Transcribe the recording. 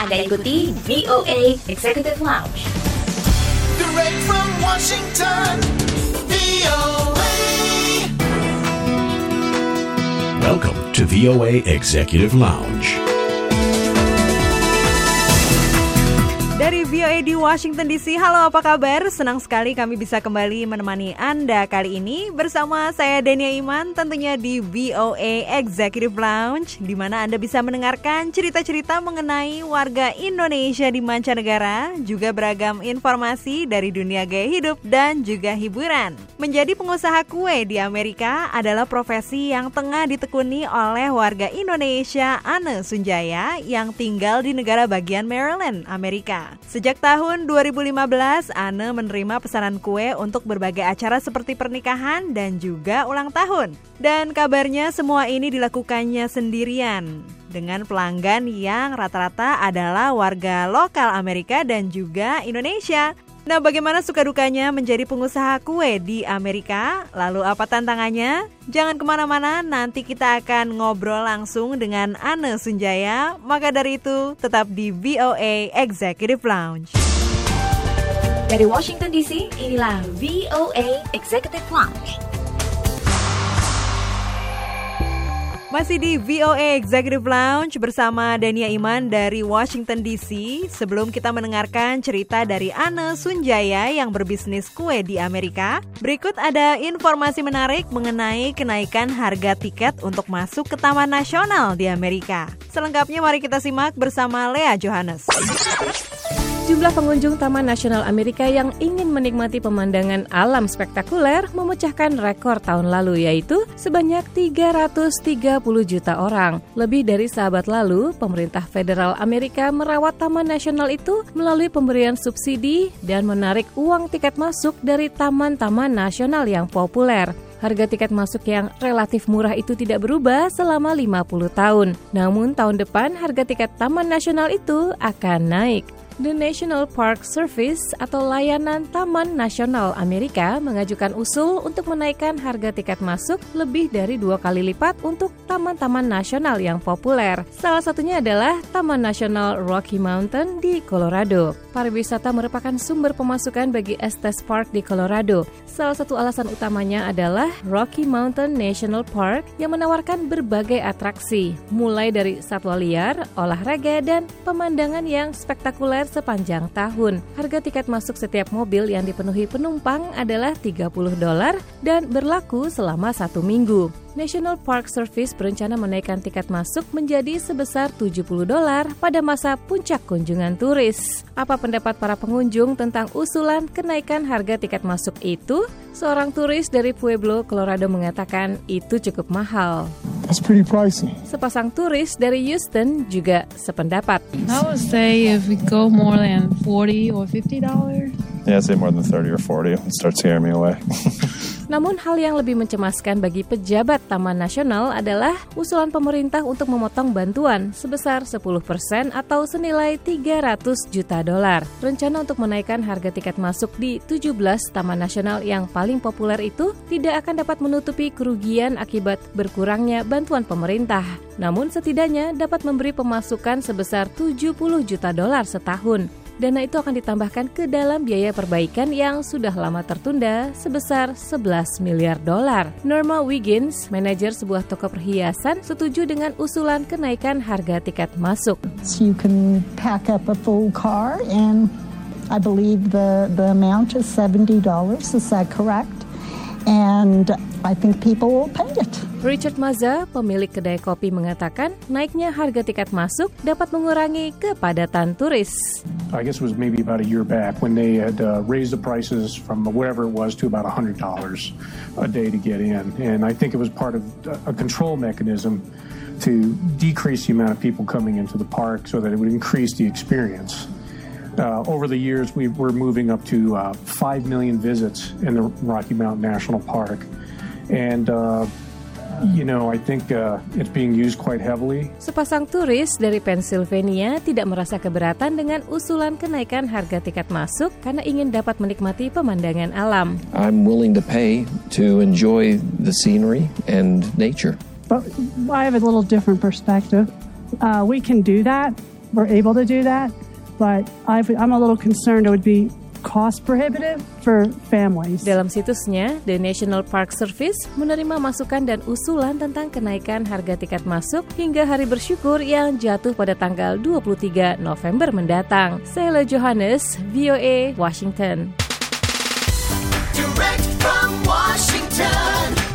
Anda ikuti VOA Executive Lounge. Direct from Washington, VOA. Welcome to VOA Executive Lounge. Dari VOA di Washington DC, halo apa kabar? Senang sekali kami bisa kembali menemani Anda kali ini bersama saya Dania Iman, tentunya di VOA Executive Lounge, di mana Anda bisa mendengarkan cerita-cerita mengenai warga Indonesia di mancanegara, juga beragam informasi dari dunia gaya hidup dan juga hiburan. Menjadi pengusaha kue di Amerika adalah profesi yang tengah ditekuni oleh warga Indonesia Anne Sunjaya yang tinggal di negara bagian Maryland, Amerika. Sejak tahun 2015, Anne menerima pesanan kue untuk berbagai acara seperti pernikahan dan juga ulang tahun. Dan kabarnya semua ini dilakukannya sendirian dengan pelanggan yang rata-rata adalah warga lokal Amerika dan juga Indonesia. Nah, bagaimana suka dukanya menjadi pengusaha kue di Amerika? Lalu apa tantangannya? Jangan kemana-mana, nanti kita akan ngobrol langsung dengan Anne Sunjaya. Maka dari itu, tetap di VOA Executive Lounge. Dari Washington DC, inilah VOA Executive Lounge. Masih di VOA Executive Lounge bersama Dania Iman dari Washington DC. Sebelum kita mendengarkan cerita dari Anne Sunjaya yang berbisnis kue di Amerika, berikut ada informasi menarik mengenai kenaikan harga tiket untuk masuk ke Taman Nasional di Amerika. Selengkapnya mari kita simak bersama Lea Johannes. Jumlah pengunjung Taman Nasional Amerika yang ingin menikmati pemandangan alam spektakuler memecahkan rekor tahun lalu, yaitu sebanyak 330 juta orang. Lebih dari seabad lalu, pemerintah federal Amerika merawat Taman Nasional itu melalui pemberian subsidi dan menarik uang tiket masuk dari taman-taman nasional yang populer. Harga tiket masuk yang relatif murah itu tidak berubah selama 50 tahun. Namun tahun depan harga tiket Taman Nasional itu akan naik. The National Park Service atau layanan Taman Nasional Amerika mengajukan usul untuk menaikkan harga tiket masuk lebih dari 2 kali lipat untuk taman-taman nasional yang populer. Salah satunya adalah Taman Nasional Rocky Mountain di Colorado. Pariwisata merupakan sumber pemasukan bagi Estes Park di Colorado. Salah satu alasan utamanya adalah Rocky Mountain National Park yang menawarkan berbagai atraksi, mulai dari satwa liar, olahraga, dan pemandangan yang spektakuler sepanjang tahun. Harga tiket masuk setiap mobil yang dipenuhi penumpang adalah $30 dan berlaku selama 1 minggu. National Park Service berencana menaikkan tiket masuk menjadi sebesar $70 pada masa puncak kunjungan turis. Apa pendapat para pengunjung tentang usulan kenaikan harga tiket masuk itu? Seorang turis dari Pueblo, Colorado mengatakan itu cukup mahal. It's pretty pricey. Sepasang turis dari Houston juga sependapat. I would say if we go more than $40 or $50. Yeah, I'd say more than 30 or 40. It starts scaring me away. Namun hal yang lebih mencemaskan bagi pejabat Taman Nasional adalah usulan pemerintah untuk memotong bantuan sebesar 10% atau senilai $300 juta. Rencana untuk menaikkan harga tiket masuk di 17 Taman Nasional yang paling populer itu tidak akan dapat menutupi kerugian akibat berkurangnya bantuan pemerintah. Namun setidaknya dapat memberi pemasukan sebesar $70 juta setahun. Dana itu akan ditambahkan ke dalam biaya perbaikan yang sudah lama tertunda sebesar $11 miliar. Norma Wiggins, manajer sebuah toko perhiasan, setuju dengan usulan kenaikan harga tiket masuk. You can pack up a full car and I believe the amount is $70. Is that correct? And I think people will pay it. Richard Mazza, pemilik kedai kopi, mengatakan naiknya harga tiket masuk dapat mengurangi kepadatan turis. I guess it was maybe about a year back when they had raised the prices from whatever it was to about $100 a day to get in. And I think it was part of a control mechanism to decrease the amount of people coming into the park so that it would increase the experience. Over the years, we're moving up to 5 million visits in the Rocky Mountain National Park. And I think it's being used quite heavily. Sepasang turis dari Pennsylvania tidak merasa keberatan dengan usulan kenaikan harga tiket masuk karena ingin dapat menikmati pemandangan alam. I'm willing to pay to enjoy the scenery and nature. But I have a little different perspective. We can do that were able to do that. But I'm a little concerned it would be cost prohibitive for families. Dalam situsnya, The National Park Service menerima masukan dan usulan tentang kenaikan harga tiket masuk hingga Hari Bersyukur yang jatuh pada tanggal 23 November mendatang. Sheila Johannes, VOA, Washington. Direct from Washington.